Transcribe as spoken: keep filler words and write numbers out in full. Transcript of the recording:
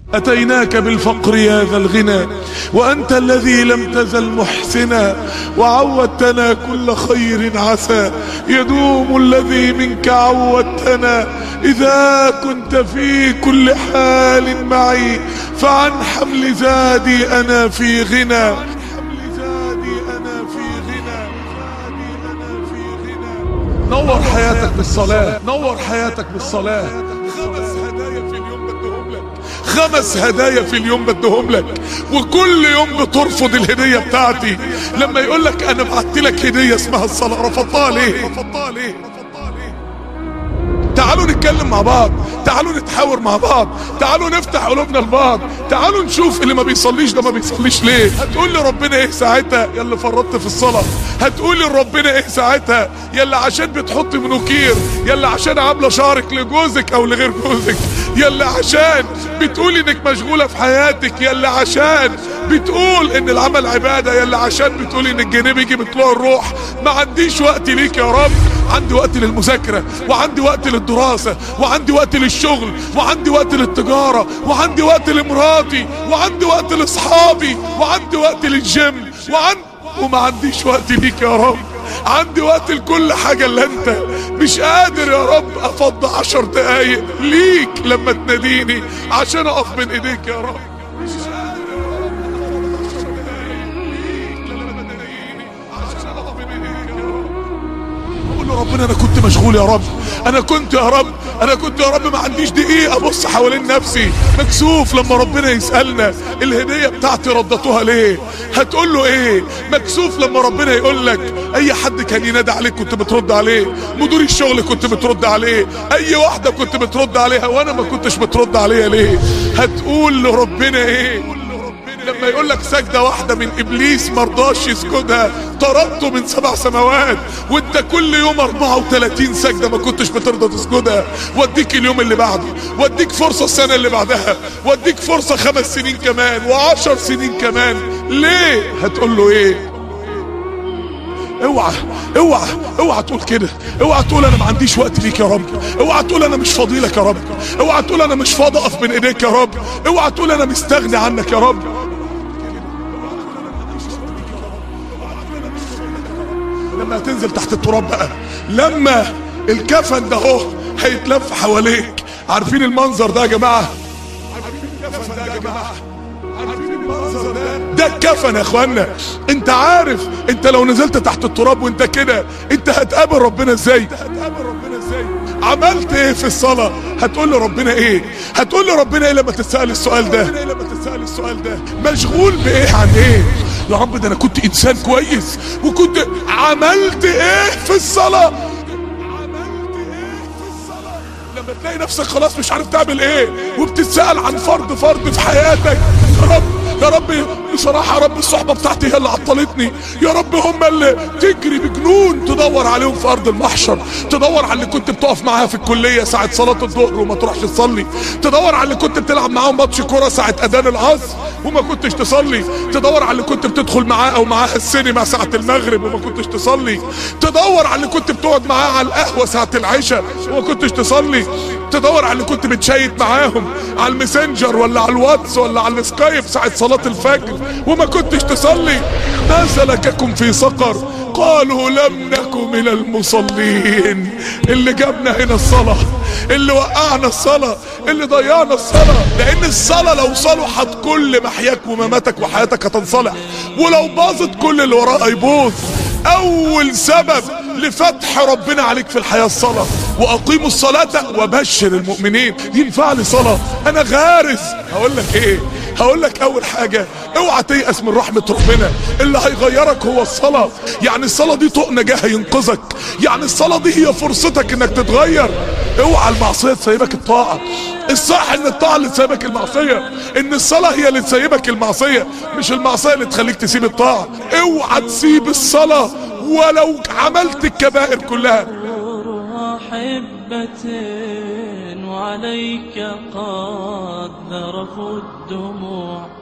أتيناك بالفقر يا ذا الغنى وأنت الذي لم تزل محسنا، وعودتنا كل خير عسى يدوم الذي منك عودتنا. إذا كنت في كل حال معي فعن حمل زادي أنا في غنى. نور حياتك بالصلاة، نور حياتك بالصلاة. خمس هدايا في اليوم بدهم لك، خمس هدايا في اليوم بدهم لك، وكل يوم بترفض الهدية بتاعتي. لما يقول لك انا بعت لك هدية اسمها الصلاة، رفضتها ليه؟ رفضتها ليه؟ تعالوا نتكلم مع بعض، تعالوا نتحاور مع بعض، تعالوا نفتح قلوبنا لبعض، تعالوا نشوف اللي ما بيصليش ده ما بيصليش ليه. هتقول لي ربنا ايه ساعتها يا اللي فرطت في الصلاة؟ هتقول لي ربنا ايه ساعتها يا اللي عشان بتحط منوكير، يا اللي عشان عامله شعرك لجوزك او لغير جوزك، يا اللي عشان بتقول انك مشغولة في حياتك، يا اللي عشان بتقول ان العمل عبادة، يا اللي عشان بتقول ان الجنيه بيجي بطلوع الروح. ما عنديش وقت ليك يا رب، عندي وقت للمذاكرة، وعندي وقت للدراسة، وعندي وقت للشغل، وعندي وقت للتجارة، وعندي وقت لمراتي، وعندي وقت لاصحابي، وعندي وقت للجيم، وعندي وما عنديش وقت ليك يا رب. عندي وقت لكل حاجة اللي انت مش قادر يا رب افضي عشر دقايق ليك لما تناديني عشان اقف بين ايديك يا رب. مش قادر يا رب افضي عشر دقايق ليك لما تناديني عشان اقف بين ايديك يا رب. اقول له ربنا انا كنت مشغول يا رب، انا كنت يا رب، انا كنت يا رب ما عنديش دقيقة ابص حوالين نفسي. مكسوف لما ربنا يسألنا الهدية بتاعتي ردتوها ليه؟ هتقول له ايه؟ مكسوف لما ربنا يقول لك اي حد كان ينادي عليك كنت بترد عليه، مدير الشغل كنت بترد عليه، اي واحدة كنت بترد عليها وانا ما كنتش بترد عليها ليه؟ هتقول لربنا ايه؟ لما يقول لك سجدة واحدة من ابليس مرضاش يسجدها طردته من سبع سماوات، وانت كل يوم اربعة وثلاثين سجدة ما كنتش بترضى تسجدها، واديك اليوم اللي بعده، واديك فرصة السنة اللي بعدها، واديك فرصة خمس سنين كمان وعشر سنين كمان. ليه؟ هتقول له ايه؟ اوعى اوعى اوعى تقول كده، اوعى تقول انا ما عنديش وقت ليك يا رب، اوعى تقول انا مش فاضي لك يا رب، اوعى تقول انا مش فاضي اقف بين ايديك يا رب، اوعى تقول انا مستغني عنك يا رب. لما هتنزل تحت التراب بقى، لما الكفن ده اهو هيتلف حواليك، عارفين المنظر ده يا جماعه؟ عارفين الكفن ده يا جماعه؟ عارفين المنظر ده؟ ده الكفن يا اخوانا. انت عارف انت لو نزلت تحت التراب وانت كده انت هتقابل ربنا ازاي؟ هتقابل ربنا ازاي؟ عملت ايه في الصلاه؟ هتقول لربنا ايه؟ هتقول لربنا ايه لما تتسال السؤال ده؟ لما تتسال السؤال ده مشغول بايه عن ايه؟ يا رب ده انا كنت انسان كويس وكنت عملت ايه في الصلاه؟ عملت ايه في الصلاه؟ لما تلاقي نفسك خلاص مش عارف تعمل ايه وبتتسال عن فرد فرد في حياتك، يا رب يا رب بصراحة يا رب الصحبة بتاعتي هي اللي عطلتني، يا رب هم اللي تجري بجنون تدور عليهم في أرض المحشر، تدور على اللي كنت بتقف معاها في الكلية ساعة صلاة الظهر وما تروحش تصلي، تدور على اللي كنت بتلعب معاهم ماتش كورة ساعة أذان العصر وما كنتش تصلي، تدور على اللي كنت بتدخل معاه أو معاها السينما ساعة المغرب وما كنتش تصلي، تدور على اللي كنت بتقعد معاه على القهوة ساعة العشاء وما كنتش تصلي، تدور على اللي كنت بتشيت معاهم على الماسنجر ولا على الواتس ولا على السكايب ساعة صلاة الفجر وما كنتش تصلي. ما سلككم في سقر؟ قالوا لم نكن من المصلين. اللي جابنا هنا الصلاة، اللي وقعنا الصلاة، اللي ضيعنا الصلاة، لان الصلاة لو صلحت كل محياك ومماتك وحياتك هتنصلح، ولو باظت كل اللي وراها يبوظ. اول سبب لفتح ربنا عليك في الحياة الصلاة، واقيموا الصلاة وبشر المؤمنين. ينفع لي صلاة؟ انا غارس. هقول لك ايه؟ هقول لك اول حاجة اوعى تيأس من رحمة ربنا، اللي هيغيرك هو الصلاة. يعني الصلاة دي طوق نجاة هينقذك، يعني الصلاة دي هي فرصتك انك تتغير. اوعى المعصية تسيبك الطاعة، الصح ان الطاعة اللي تسيبك المعصية، ان الصلاة هي اللي تسيبك المعصية، مش المعصية اللي تخليك تسيب الطاعة. اوعى تسيب الصلاة ولو عملت الكبائر كلها. حبة وعليك قد ذرفوا الدموع.